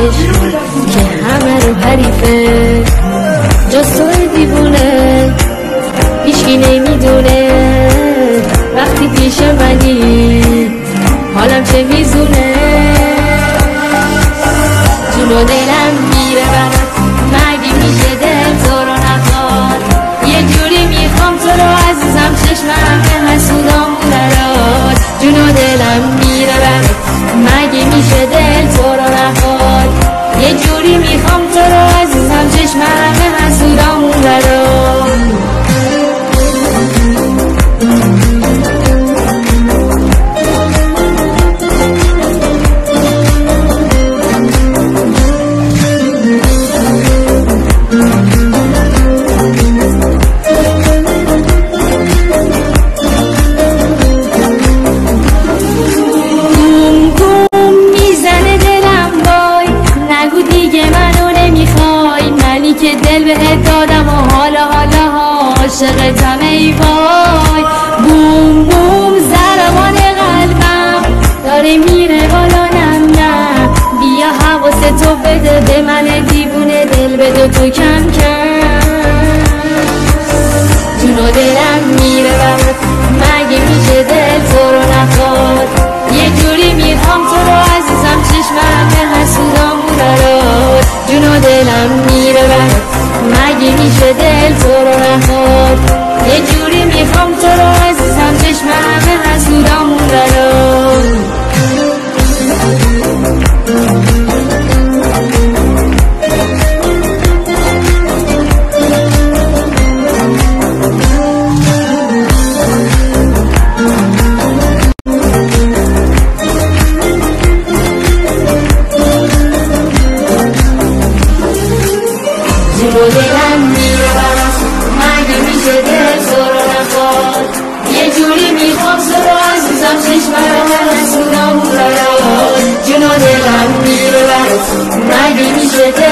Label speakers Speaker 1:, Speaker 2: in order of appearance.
Speaker 1: عشق که همه رو حریفه، جز توی دیوونه هیچکی نمیدونه وقتی پیش منی حالم چه میزونه. جون و دلم میره برات، مگه میشه دل تو رو نخواد؟ یه جوری میخوام تو رو عزیزم، چشمم که حسودامون برات. جون و دلم میره برات، مگه میشه دل تو رو نخواد؟ یه جوری میخوام تو رو عزیزم، چشمم که حسودامون برات. دل بهت دادم و حالا عاشقتم ای وای. بوم بوم ضربان قلبم داره میره بالا، نم بیا حواست تو بده به من دیوونه، دل بده تو کم کم. جون و دلم میره برات، مگه میشه دل تو رو نخواد؟ یه جوری میخوام تو رو عزیزم، چشمم به حسودامون برات. جون و دلم میره برات، مگه میشه دل تو رو نخواد؟ یه جوری میخوام تو رو عزیزم، چشمم به حسودامون برات. جون و دلم میره برات، مگه میشه دل تو رو نخواد؟ یه جوری میخوام تو رو عزیزم، چشمم به حسودامون برات. جون و دلم میره برات، مگه میشه